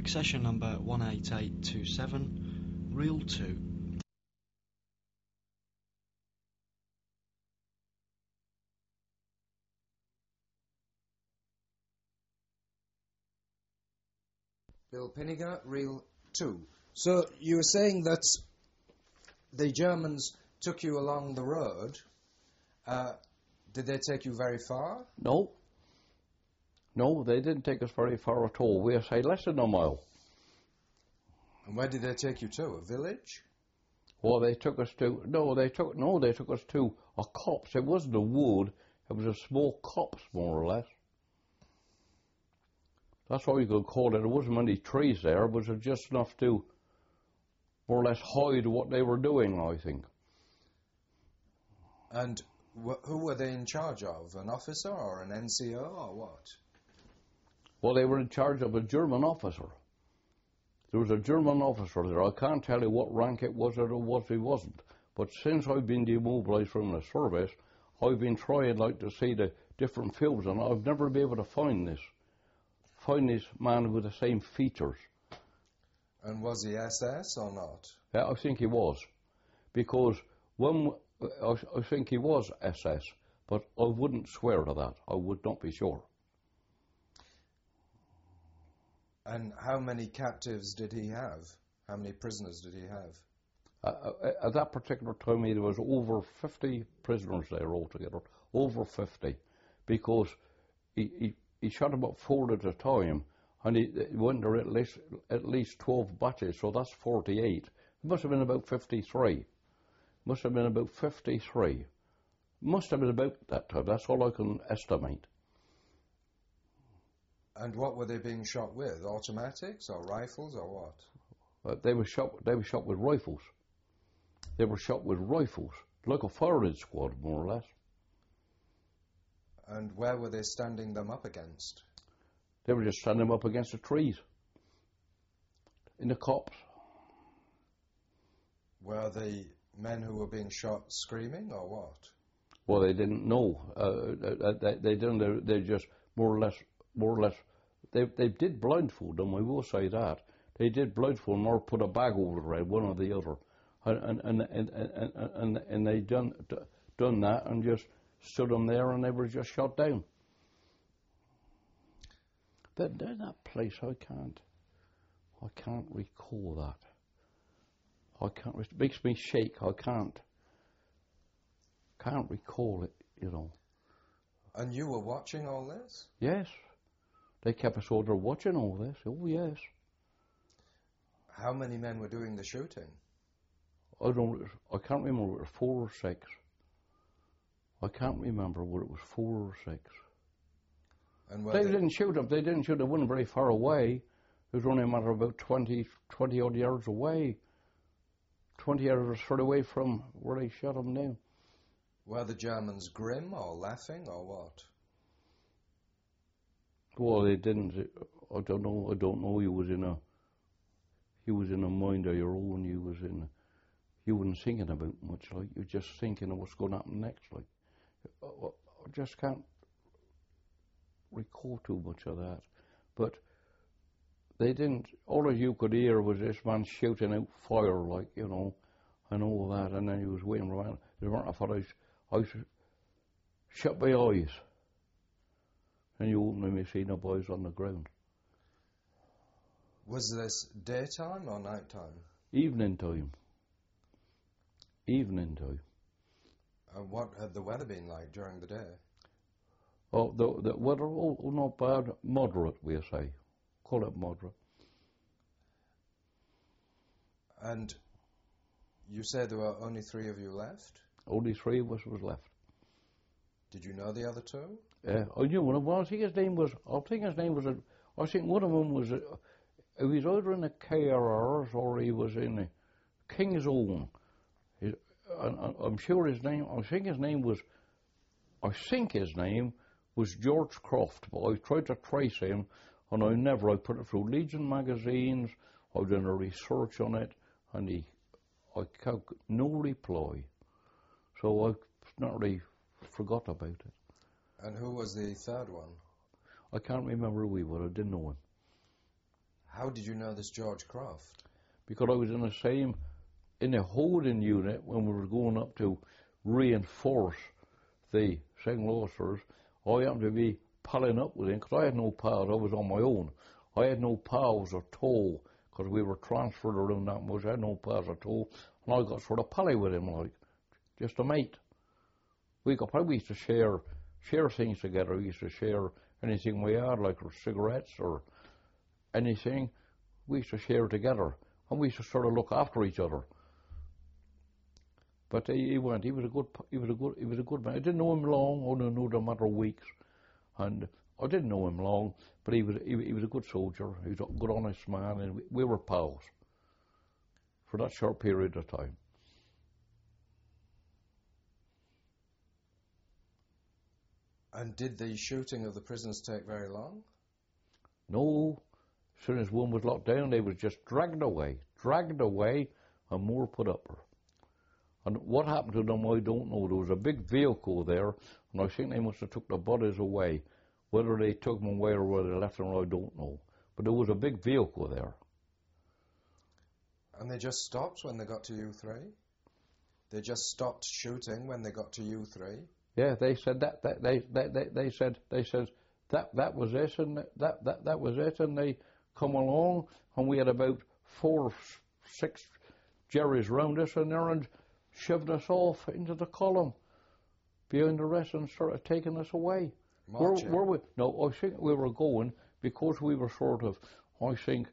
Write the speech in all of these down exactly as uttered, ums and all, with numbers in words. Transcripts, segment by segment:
Accession number one eight eight two seven, reel two. Bill Pinniger, reel two. So you were saying that the Germans took you along the road. Uh, did they take you very far? No. No, they didn't take us very far at all. We say less than a mile. And where did they take you to? A village? Well, they took us to no, they took no, they took us to a copse. It wasn't a wood; it was a small copse, more or less. That's what you could call it. There wasn't many trees there, but it was just enough to more or less hide what they were doing, I think. And wh- who were they in charge of? An officer or an N C O or what? Well, they were in charge of a German officer. There was a German officer there. I can't tell you what rank it was or what he wasn't. But since I've been demobilised from the service, I've been trying like to see the different films, and I've never been able to find this. Find this man with the same features. And was he S S or not? Yeah, I think he was. Because when, I, I think he was S S, but I wouldn't swear to that. I would not be sure. And how many captives did he have? How many prisoners did he have? Uh, at that particular time, there was over fifty prisoners there altogether. Over fifty. Because he, he, he shot about four at a time, and he, he went there at least, at least twelve batches, so that's forty-eight. It must have been about fifty-three. Must have been about fifty-three. Must have been about that time. That's all I can estimate. And what were they being shot with? Automatics or rifles or what? Uh, they were shot. They were shot with rifles. They were shot with rifles, like a firing squad, more or less. And where were they standing them up against? They were just standing them up against the trees, in the copse. Were the men who were being shot screaming or what? Well, they didn't know. Uh, they, they didn't. They, they just more or less, more or less. They they did blindfold them. I will say that they did blindfold them or put a bag over their head, one or the other, and and and and and, and, and they done done that and just stood them there, and they were just shot down. That that place, I can't, I can't recall that. I can't. It makes me shake. I can't. Can't recall it, you know. And you were watching all this? Yes. They kept us all there watching all this. Oh, yes. How many men were doing the shooting? I don't. I can't remember. It was four or six. I can't remember whether it was four or six. And they, they didn't shoot them. They didn't shoot. They weren't very far away. It was only a matter of about twenty, twenty odd yards away. Twenty yards further away from where they shot them down. Were the Germans grim or laughing or what? Well, they didn't. I don't know. I don't know. He was in a. He was in a mind of your own. He was in. You weren't thinking about much. Like you're just thinking of what's going to happen next. Like I, I just can't recall too much of that. But they didn't. All you could hear was this man shouting out fire, like you know, and all that. And then he was waiting around. They weren't. I thought I. I shut my eyes, and you opened them, you see no boys on the ground. Was this daytime or nighttime? Evening time. Evening time. And what had the weather been like during the day? Oh, the, the weather, oh, oh, not bad. Moderate, we'll say. Call it moderate. And you said there were only three of you left? Only three of us was left. Did you know the other two? Yeah, I knew one of them. I think his name was, I think his name was, a, I think one of them was, a, he was either in the K R Rs or he was in the King's Own. He, I, I'm sure his name, I think his name was, I think his name was George Croft, but I tried to trace him and I never, I put it through Legion magazines, I've done a research on it, and he, I got no reply. So I not really forgot about it. And who was the third one? I can't remember who he was. I didn't know him. How did you know this George Croft? Because I was in the same, in a holding unit when we were going up to reinforce the single officers. I happened to be palling up with him because I had no pals. I was on my own. I had no pals at all because we were transferred around that much. I had no pals at all. And I got sort of pally with him, like, just a mate. We got probably used to share share things together. We used to share anything we had, like cigarettes or anything. We used to share together, and we used to sort of look after each other. But he, he went. He was a good. He was a good. He was a good man. I didn't know him long. I only knew him a matter of weeks, and I didn't know him long. But he was. He, he was a good soldier. He was a good, honest man, and we, we were pals for that short period of time. And did the shooting of the prisoners take very long? No. As soon as one was locked down, they was just dragged away, dragged away, and more put up. And what happened to them, I don't know. There was a big vehicle there, and I think they must have took the bodies away. Whether they took them away or whether they left them, I don't know. But there was a big vehicle there. And they just stopped when they got to U three? They just stopped shooting when they got to U three? Yeah, they said that. that they, they, they, they said they said that that was it, and that, that that was it, and they come along, and we had about four, six Jerrys round us, and there and shoved us off into the column behind the rest and started taking us away. Where, where we? No, I think we were going because we were sort of. I think.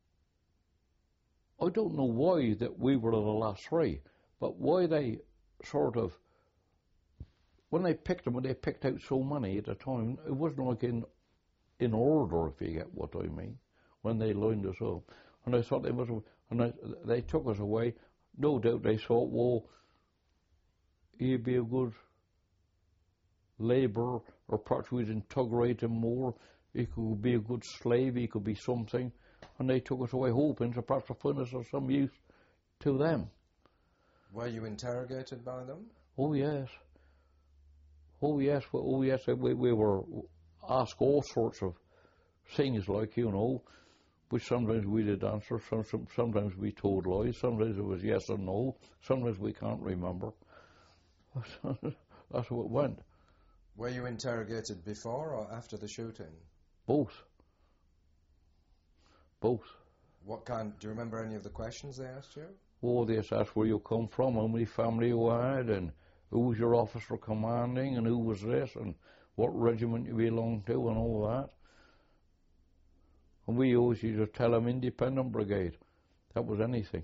I don't know why that we were the last three, but why they sort of. When they picked them, when they picked out so many at a time, it wasn't like in in order, if you get what I mean, when they lined us up. And I thought they must have, and I, they took us away. No doubt they thought, well, he'd be a good labourer, or perhaps we'd integrate him more. He could be a good slave, he could be something. And they took us away hoping to perhaps find us of some use to them. Were you interrogated by them? Oh, yes. Oh yes, oh yes, we, we were asked all sorts of things, like, you know, which sometimes we did answer, some, some, sometimes we told lies, sometimes it was yes or no, sometimes we can't remember. That's what it went. Were you interrogated before or after the shooting? Both. Both. What kind, do you remember any of the questions they asked you? Oh, they asked where you come from, how many family you had, and who was your officer commanding, and who was this, and what regiment you belonged to, and all that. And we always used to tell them Independent Brigade. That was anything.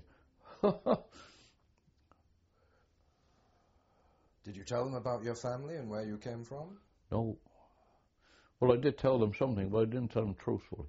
Did you tell them about your family and where you came from? No. Well, I did tell them something, but I didn't tell them truthfully.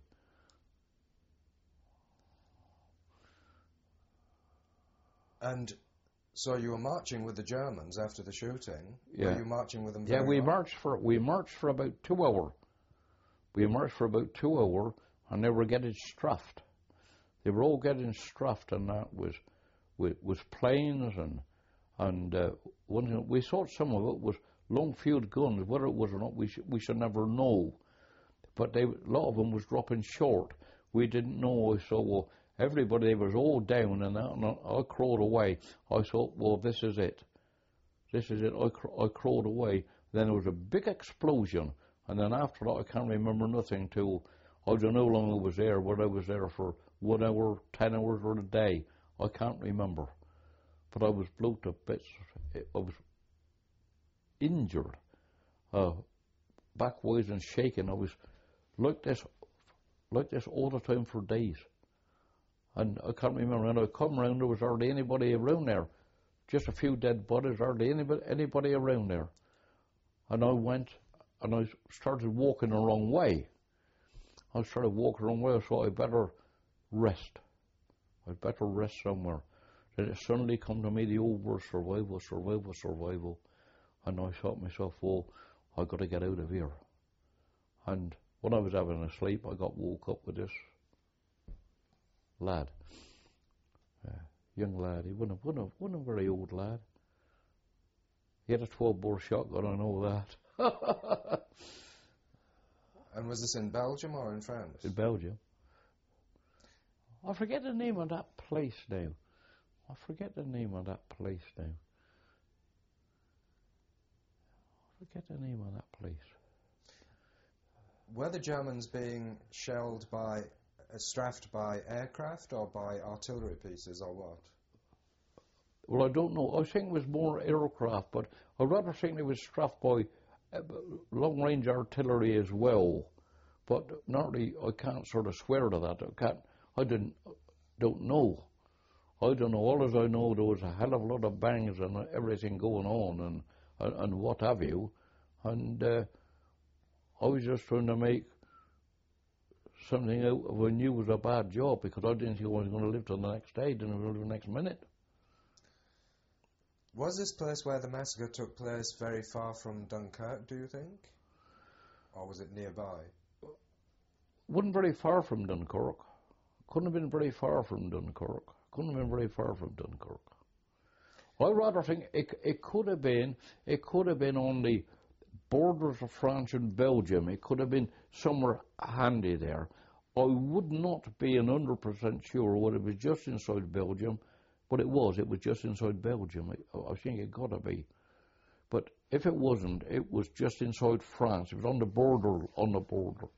And so you were marching with the Germans after the shooting. Yeah. Were you marching with them? Yeah, very we long? marched for we marched for about two hours. We marched for about two hours, and they were getting strafed. They were all getting strafed, and that was with with planes and and uh, one thing, we thought some of it was long-field guns. Whether it was or not, we sh we should never know. But they, a lot of them was dropping short. We didn't know. So well, everybody was all down, and, that, and I crawled away. I thought, well, this is it. This is it. I, cr I crawled away. Then there was a big explosion, and then after that, I can't remember nothing till I don't know how long I was there. Whether I was there for one hour, ten hours, or a day, I can't remember. But I was blown to bits. I was injured, uh, backwards and shaking. I was like this, like this all the time for days. And I can't remember. And I come round, there was hardly anybody around there. Just a few dead bodies, hardly anybody, anybody around there. And I went, and I started walking the wrong way. I started walking the wrong way, so I better rest. I'd better rest somewhere. Then it suddenly come to me, the old word, survival, survival, survival. And I thought to myself, well, I got to get out of here. And when I was having a sleep, I got woke up with this lad, uh, young lad. He wasn't, wasn't, wasn't a very old lad. He had a twelve bore shotgun, I know that. And was this in Belgium or in France? In Belgium. I forget the name of that place now. I forget the name of that place now. I forget the name of that place. Were the Germans being shelled by, uh, strafed by aircraft or by artillery pieces or what? Well, I don't know. I think it was more aircraft, but I rather think it was strafed by uh, long-range artillery as well. But not really, I can't sort of swear to that. I can't. I didn't. Don't know. I don't know. All as I know, there was a hell of a lot of bangs and everything going on, and and, and what have you. And uh, I was just trying to make something out of what I knew was a bad job, because I didn't think I was going to live till the next day. I didn't live the next minute. Was this place where the massacre took place very far from Dunkirk, do you think? Or was it nearby? Wasn't very far from Dunkirk. Couldn't have been very far from Dunkirk. Couldn't have been very far from Dunkirk. I rather think it, it could have been, it could have been on the borders of France and Belgium. It could have been somewhere handy there. I would not be one hundred percent sure whether it was just inside Belgium, but it was. It was just inside Belgium. I, I think it got to be. But if it wasn't, it was just inside France. It was on the border, on the border.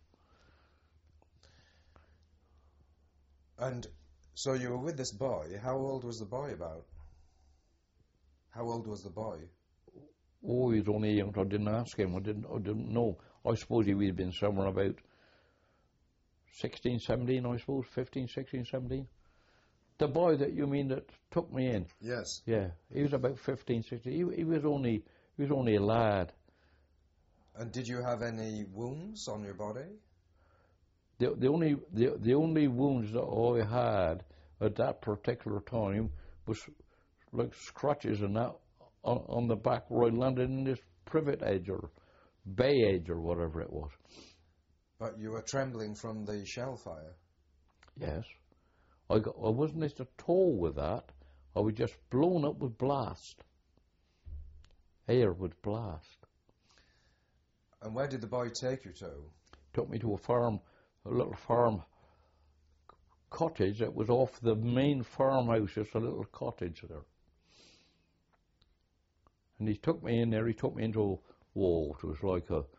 And so you were with this boy. How old was the boy about? How old was the boy? Oh, he was only young. I didn't ask him. I didn't. I didn't know. I suppose he would have been somewhere about sixteen, seventeen. I suppose fifteen, sixteen, seventeen. The boy that you mean that took me in? Yes. Yeah, he was about fifteen, sixteen. He, he was only. He was only a lad. And did you have any wounds on your body? The, the only the, the only wounds that I had at that particular time was like scratches and that on, on the back where I landed in this privet edge or bay edge or whatever it was. But you were trembling from the shell fire? Yes. I, got, I wasn't at all with that. I was just blown up with blast. Air with blast. And where did the boy take you to? Took me to a farm. A little farm cottage that was off the main farmhouse, just a little cottage there. And he took me in there, he took me into a wall. It was like a,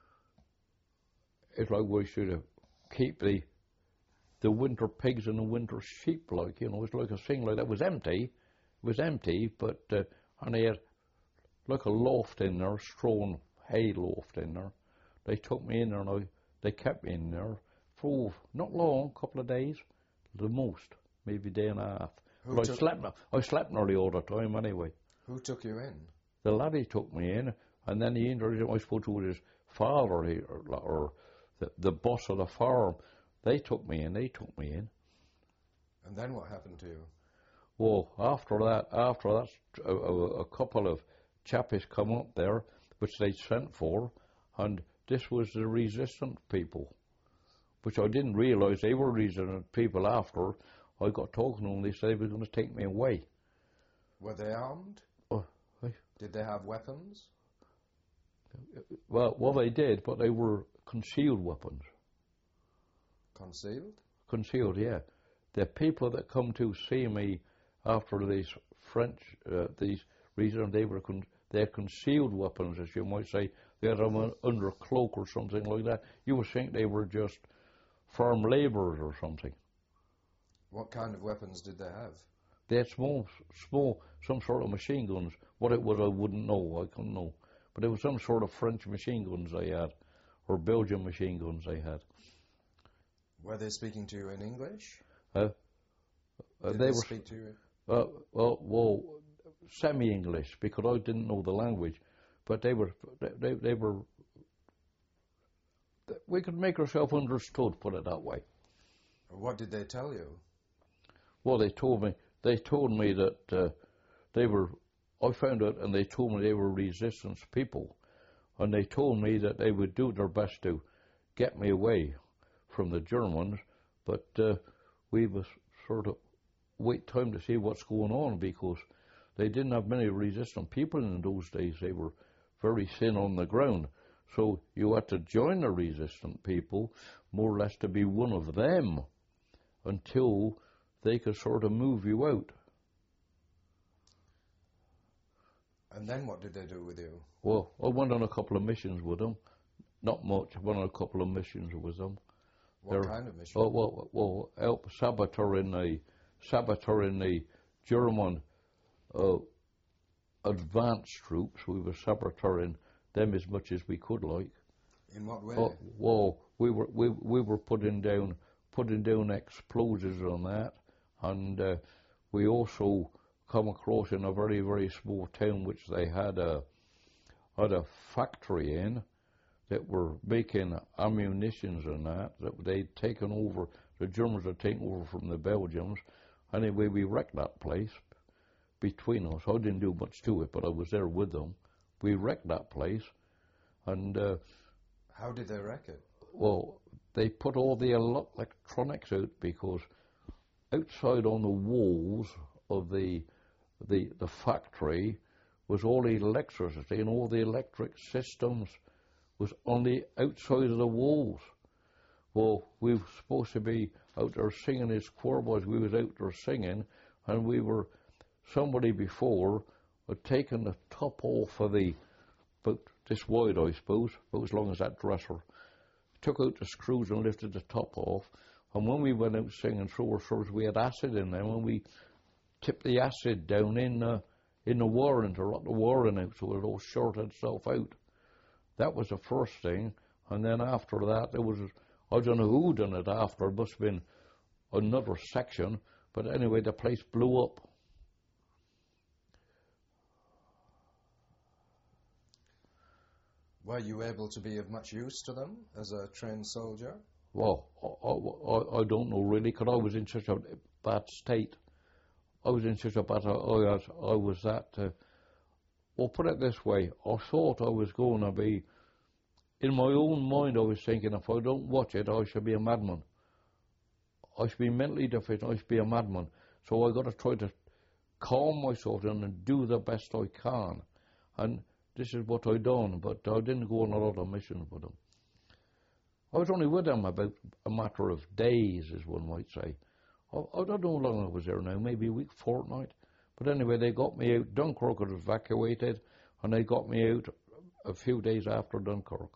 it's like we should have keep the the winter pigs and the winter sheep, like, you know, it's like a thing like that. It was empty, it was empty, but, uh, and they had like a loft in there, straw hay loft in there. They took me in there and I, they kept me in there. For not long, a couple of days, the most, maybe a day and a half. Who But I took- slept, I slept nearly all the time anyway. Who took you in? The laddie took me in, and then he introduced, I suppose, to his father, he, or, or the, the boss of the farm. They took me in, they took me in. And then what happened to you? Well, after that, after that, a, a, a couple of chappies come up there, which they sent for, and this was the resistant people, which I didn't realise they were resistant people after. I got talking to them, they said they were going to take me away. Were they armed? Oh, I, Did they have weapons? well, well, they did, but they were concealed weapons. Concealed? Concealed, yeah. The people that come to see me after these French, uh, these reasons, they were con- they're concealed weapons, as you might say. They had them under a cloak or something like that. You would think they were just farm labourers or something. What kind of weapons did they have? They had small, small, some sort of machine guns. What it was, I wouldn't know. I couldn't know. But it was some sort of French machine guns they had, or Belgian machine guns they had. Were they speaking to you in English? Uh, uh, Did they they, were speak to you? uh, well, well, semi-English, because I didn't know the language. But they were, they, they were. We could make ourselves understood, put it that way. What did they tell you? Well, they told me. They told me that uh, they were. I found out, and they told me they were resistance people, and they told me that they would do their best to get me away from the Germans, but uh, we was sort of wait time to see what's going on, because they didn't have many resistant people in those days. They were very thin on the ground, so you had to join the resistant people more or less to be one of them. until they could sort of move you out. And then what did they do with you? Well, I went on a couple of missions with them. Not much. I went on a couple of missions with them. What They're, kind of mission? Well, well, well, help saboteuring the saboteuring the German uh, advanced troops. We were saboteuring them as much as we could, like. In what way? Oh, well, we were we we were putting down putting down explosives on that, and uh, we also come across in a very very small town which they had a had a factory in that were making ammunitions and that that they'd taken over. The Germans had taken over from the Belgians. Anyway, we wrecked that place between us. I didn't do much to it, but I was there with them. We wrecked that place, and. Uh, How did they wreck it? Well, they put all the electronics out because outside on the walls of the the the factory was all the electricity, and all the electric systems was on the outside of the walls. Well, we were supposed to be out there singing as choir boys. We was out there singing, and we were somebody before had taken the top off of the about this wide, I suppose, about as long as that dresser. Took out the screws and lifted the top off. And when we went out singing through our service, we had acid in there. When we tipped the acid down in uh, in the wiring to rot the wiring out, so it all shorted itself out. That was the first thing. And then after that, there was I don't know who done it after. It must have been another section. But anyway, the place blew up. Were you able to be of much use to them as a trained soldier? Well, I, I, I don't know really, because I was in such a bad state. I was in such a bad, I was, I was that, uh, well, put it this way, I thought I was going to be, in my own mind I was thinking, if I don't watch it, I should be a madman. I should be mentally deficient, I should be a madman. So I got to try to calm myself down and do the best I can. And this is what I done, but I didn't go on a lot of missions with them. I was only with them about a matter of days, as one might say. I, I don't know how long I was there now, maybe a week, fortnight. But anyway, they got me out. Dunkirk was evacuated, and they got me out a few days after Dunkirk.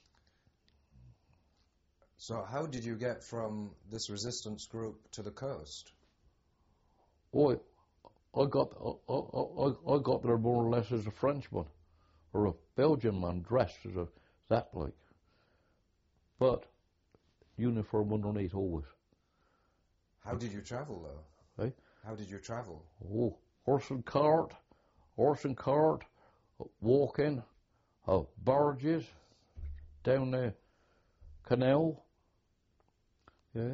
So how did you get from this resistance group to the coast? Oh, I, I got I, I, I got there more or less as a Frenchman, or a Belgian man dressed as a that like. But uniform underneath always. How did you travel though? Eh? How did you travel? Oh, horse and cart, horse and cart, walking, uh, barges down the canal. Yeah.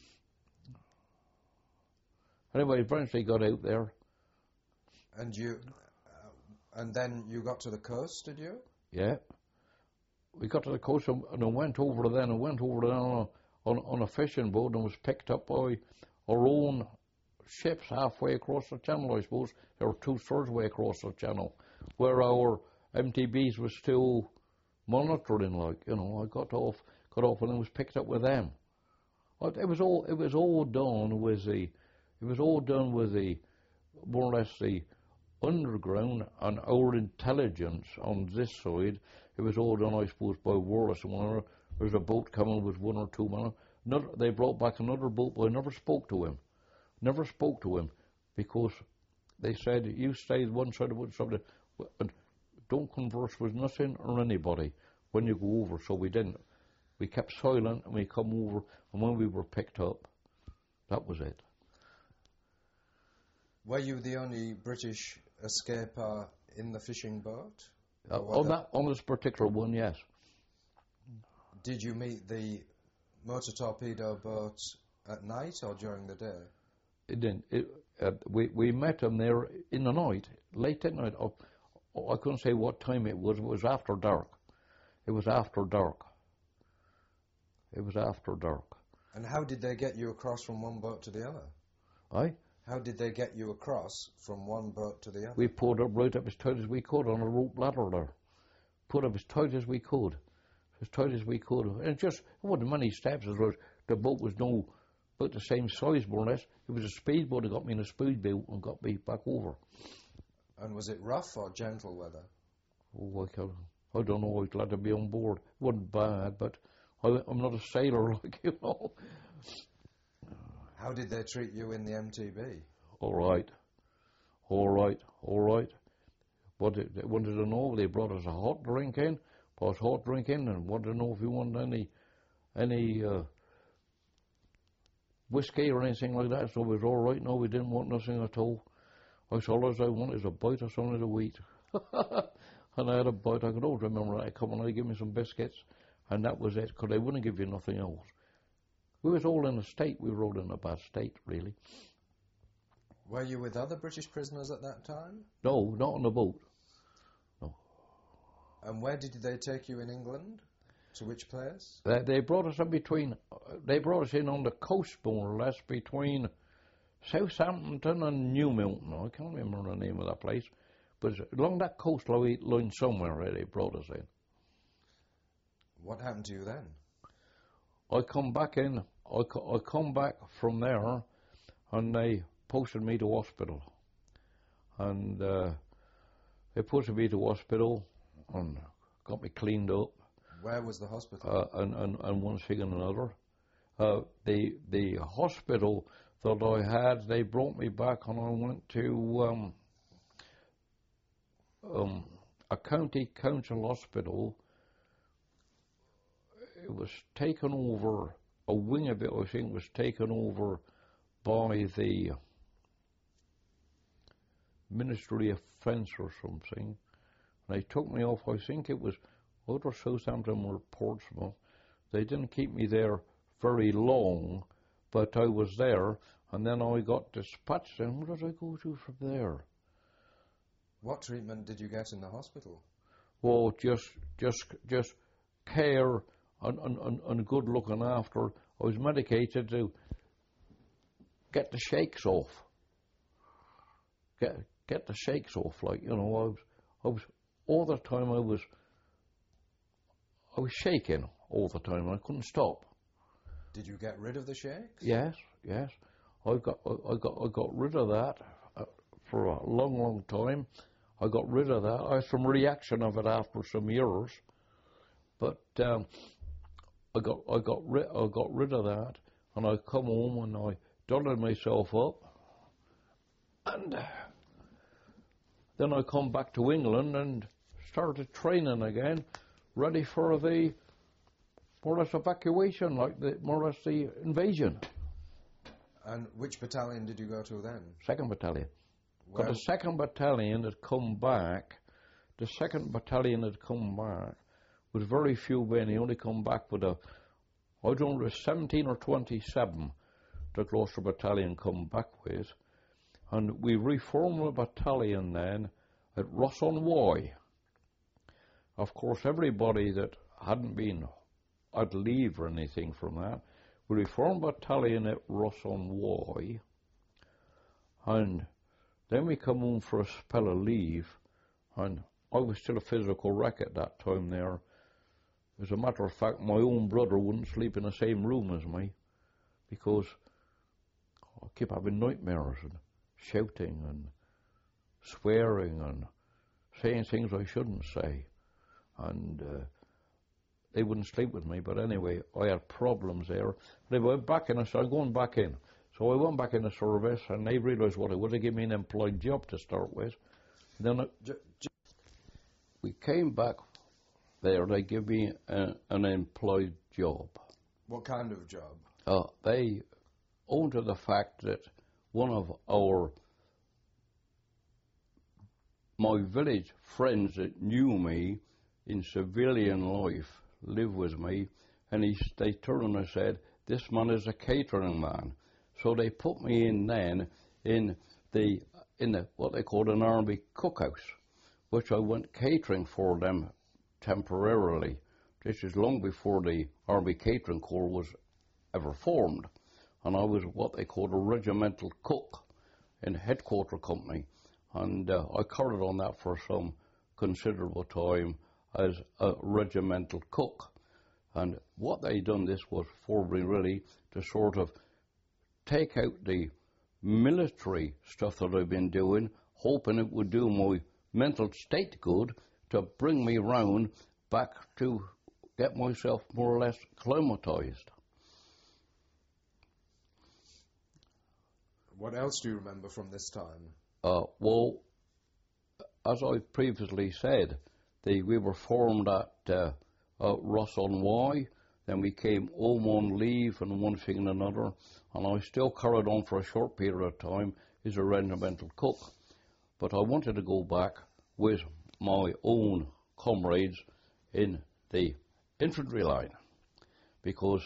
Anyway, eventually got out there. And you, uh, and then you got to the coast, did you? Yeah. We got to the coast and I went over then. I went over then on a, on, on a fishing boat and was picked up by our own ships halfway across the channel, I suppose. They were two-thirds way across the channel, where our M T Bs was still monitoring, like, you know. I got off, got off and I was picked up with them. It was all, it was all done with the, it was all done with the, more or less the underground and our intelligence on this side. It was all done, I suppose, by Wallace and one. There was a boat coming with one or two men. Another, they brought back another boat, but I never spoke to him. Never spoke to him because they said, you stay one side of one side and don't converse with nothing or anybody when you go over. So we didn't. We kept silent and we come over, and when we were picked up, that was it. Were you the only British escaper in the fishing boat? Uh, on that, on this particular one, yes. Did you meet the motor torpedo boat at night or during the day? It didn't. It, uh, we we met them there in the night, late at night. Oh, oh, I couldn't say what time it was. It was after dark. It was after dark. It was after dark. And how did they get you across from one boat to the other? Aye? How did they get you across from one boat to the other? We pulled up right up as tight as we could on a rope ladder there. Put up as tight as we could. As tight as we could. And it just, it wasn't many steps. It was, the boat was no, about the same size more or less. It was a speedboat that got me in a speedboat and got me back over. And was it rough or gentle weather? Oh, I, can't, I don't know. I was glad to be on board. It wasn't bad, but I, I'm not a sailor, like you know. How did they treat you in the M T B? All right, all right, all right. What they, they wanted to know, they brought us a hot drink in, brought us hot drink in, and wanted to know if we wanted any, any uh, whiskey or anything like that. So it was all right. No, we didn't want nothing at all. I said, all I wanted is a bite of something to eat. And I had a bite. I could always remember that. Come on, they give me some biscuits, and that was it, because they wouldn't give you nothing else. We was all in a state. We were all in a bad state, really. Were you with other British prisoners at that time? No, not on the boat. No. And where did they take you in England? To which place? They, they brought us in between. Uh, they brought us in on the coast, more or less, between Southampton and Newmilton. I can't remember the name of that place, but along that coastline somewhere they brought us in. What happened to you then? I come back in. I, I come back from there, and they posted me to hospital, and uh, they posted me to hospital and got me cleaned up. Where was the hospital? Uh, and, and, and one thing and another. Uh, the the hospital that I had, they brought me back, and I went to um, um, a county council hospital. It was taken over, a wing of it, I think, was taken over by the Ministry of Defence or something. And they took me off, I think it was either Southampton or Portsmouth. They didn't keep me there very long, but I was there, and then I got dispatched, and where did I go to from there? What treatment did you get in the hospital? Well, just, just, just care and, and, and, and good looking after. I was medicated to get the shakes off. Get, get the shakes off, like, you know, I was, I was, all the time I was, I was shaking all the time, I couldn't stop. Did you get rid of the shakes? Yes, yes. I got, I, I got, I got rid of that uh, for a long, long time. I got rid of that. I had some reaction of it after some years, but um, I got, I got rid, I got rid of that, and I come home and I dolled myself up, and uh, then I come back to England and started training again, ready for the more or less evacuation, like the more or less the invasion. And which battalion did you go to then? Second battalion. Where? But the second battalion had come back, the second battalion had come back with very few men. He only come back with a, I don't know, seventeen or twenty-seven the Gloucester battalion come back with. And we reformed the battalion then at Ross-on-Wye. Of course, everybody that hadn't been at leave or anything from that, we reformed battalion at Ross-on-Wye, and then we come home for a spell of leave, and I was still a physical wreck at that time there. As a matter of fact, my own brother wouldn't sleep in the same room as me, because I kept having nightmares and shouting and swearing and saying things I shouldn't say, and uh, they wouldn't sleep with me. But anyway, I had problems there. They went back in, I started going back in. So I went back in the service, and they realised what it was. They gave me an employed job to start with. Then I, j- j- we came back there. They gave me a, an employed job. What kind of job? Uh, they owned to the fact that one of our my village friends that knew me in civilian life lived with me, and he, they turned and said, "This man is a catering man." So they put me in then in the in the what they called an army cookhouse, which I went catering for them temporarily. This is long before the Army Catering Corps was ever formed, and I was what they called a regimental cook in a headquarter company, and uh, I carried on that for some considerable time as a regimental cook. And what they done this was for me really to sort of take out the military stuff that I've been doing, hoping it would do my mental state good to bring me round back to get myself more or less acclimatized. What else do you remember from this time? Uh, well, as I previously said, the, we were formed at uh, uh, Ross-on-Wye, then we came home on leave and one thing and another, and I still carried on for a short period of time as a regimental cook. But I wanted to go back with my own comrades in the infantry line because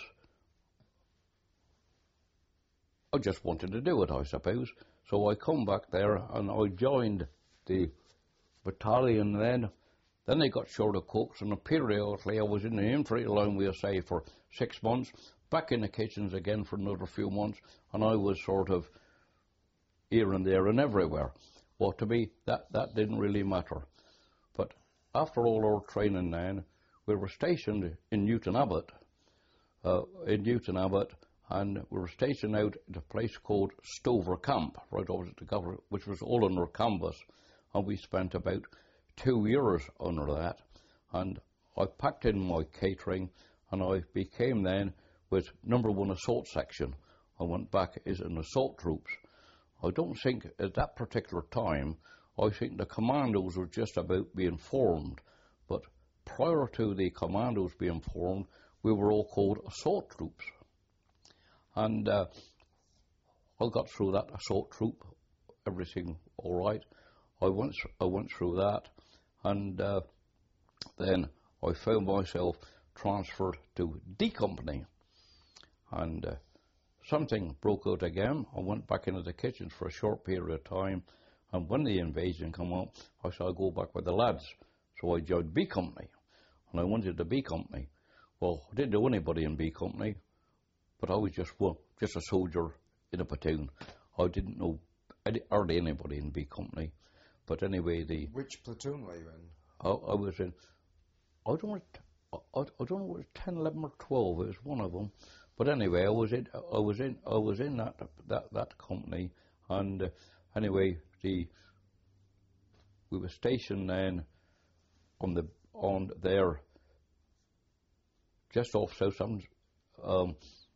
I just wanted to do it, I suppose. So I come back there and I joined the battalion then. Then they got short of cooks, and periodically I was in the infantry line, we'll say, for six months, back in the kitchens again for another few months, and I was sort of here and there and everywhere. Well, to me, that, that didn't really matter. But after all our training then, we were stationed in Newton Abbot, uh, in Newton Abbot, and we were stationed out at a place called Stover Camp, right over at the government, which was all under canvas, and we spent about two years under that, and I packed in my catering, and I became then with number one assault section. I went back as an assault troops. I don't think at that particular time, I think the commandos were just about being formed, but prior to the commandos being formed, we were all called assault troops. And uh, I got through that assault troop, everything all right. I went, I went through that, and uh, then I found myself transferred to D Company, and uh, something broke out again. I went back into the kitchens for a short period of time, and when the invasion came up, I said I'd go back with the lads. So I joined B Company, and I went into B Company. Well, I didn't know anybody in B Company, but I was just well, just a soldier in a platoon. I didn't know any, hardly anybody in B Company. But anyway, the... Which platoon were you in? I, I was in... I don't know, I, I don't know if it was ten, eleven or twelve. It was one of them. But anyway, I was in, I was in, I was in that, that, that company. And uh, anyway, the... We were stationed then on the, on there, just off Southampton. Um,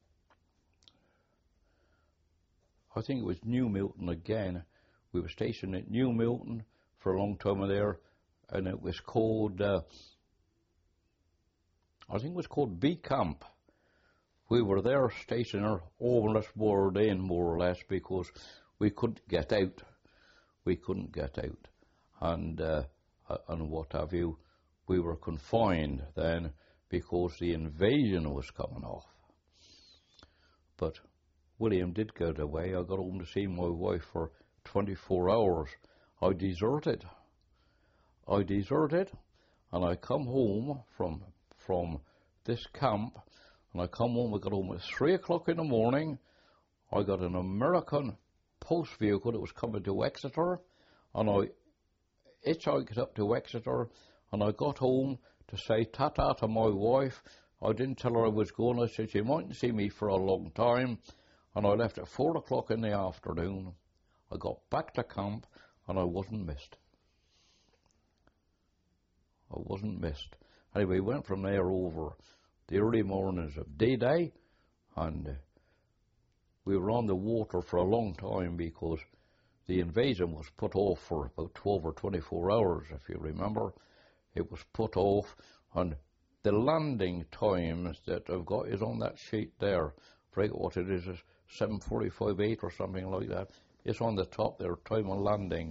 I think it was New Milton again. We were stationed at New Milton for a long time there, and it was called, uh, I think it was called B Camp. We were there stationed almost bored in, more or less, because we couldn't get out. We couldn't get out, and uh, and what have you. We were confined then because the invasion was coming off. But William did go away. I got home to see my wife for twenty-four hours. I deserted. I deserted, and I come home from from this camp, and I come home, I got home at three o'clock in the morning. I got an American post vehicle that was coming to Exeter, and I hitchhiked up to Exeter, and I got home to say ta-ta to my wife. I didn't tell her I was going. I said she mightn't see me for a long time, and I left at four o'clock in the afternoon. I got back to camp, and I wasn't missed. I wasn't missed. Anyway, we went from there over the early mornings of D-Day, and uh, we were on the water for a long time because the invasion was put off for about twelve or twenty-four hours, if you remember. It was put off, and the landing times that I've got is on that sheet there. I forget what it is, it's seven forty-five, eight or something like that. It's on the top there, time of landing.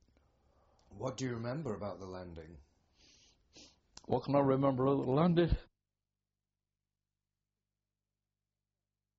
What do you remember about the landing? What can I remember about the landing?